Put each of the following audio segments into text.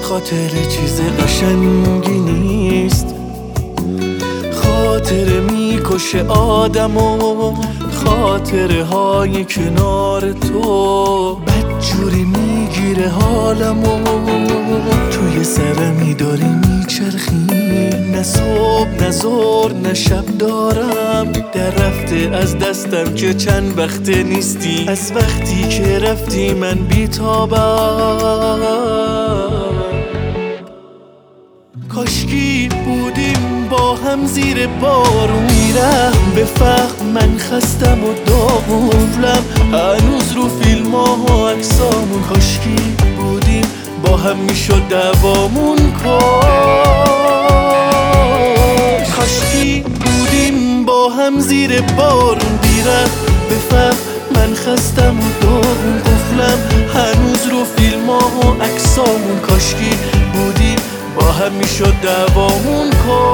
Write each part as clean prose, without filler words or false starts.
خاطر چیز قشنگی نیست، خاطر میکشه آدمو، خاطره های کنار تو بدجوری میگیره حالمو. توی سرمی داری میچرخی، نه صبح نه ظهر نه شب دارم، در رفته از دستم که چند وقت نیستی، از وقتی که رفتی من بیتابم. کاشکی بودیم با هم زیر بارون، میرم به فقر من خستم و داغونم، هنوز رو فیلم ها عکسامون. کاشکی بودیم با هم میشد دوامون کاش. کاشکی بودیم با هم زیر بارون، بیرم به فقر من خستم و داغون قفلم، هنوز رو فیلم ها عکسامون. کاشکی بودیم با هم میشد دوامون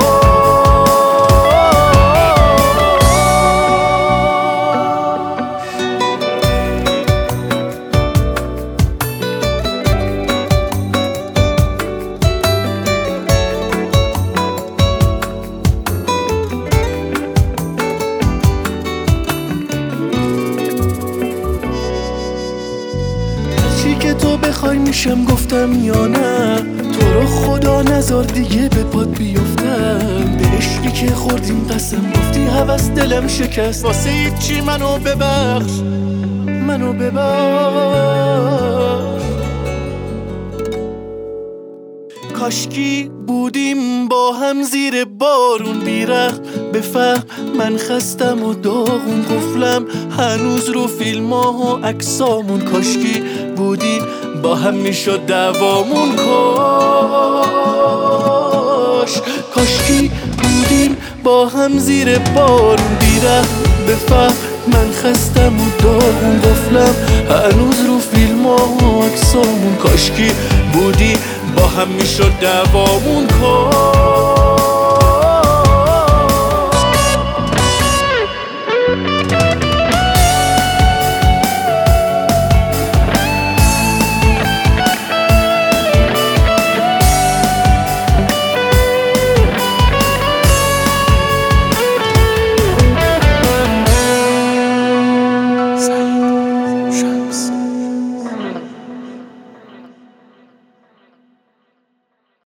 هرچی که تو بخوای میشم گفتم یا نه، تو رو خدا نذار دیگه به پات بیفتم، به عشقی که خوردیم قسم گفتی هوس دلم شکست، واسه هیچی منو ببخش، منو ببخش. کاشکی بودیم با هم زیر بارون، بیرخت به فهم من خستم و داغون قفلم، هنوز رو فیلم ها و عکسامون. کاشکی بودیم با هم میشد دوامون کاشکی بودیم با هم زیر بارون، بیرخت به فهم من خستم و داغون قفلم، هنوز رو فیلم ها و عکسامون. کاشکی بودی با هم میشد دوامون